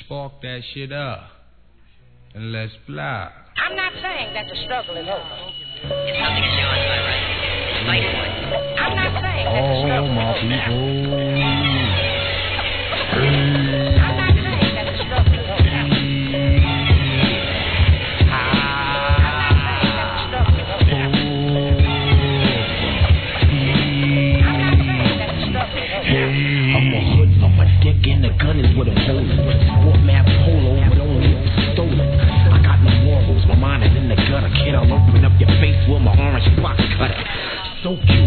spark that shit up. And let's fly. I'm not saying that the struggle is over. It's something to show us, my right. Fight for it. I'm not saying that the struggle is over. My people. I'm not saying that the struggle is over. The gun is what I'm holding. Sport map polo, but only if it's stolen. I got no morals, my mind is in the gutter. Kid, I'll open up your face with my orange box cutter. So cute.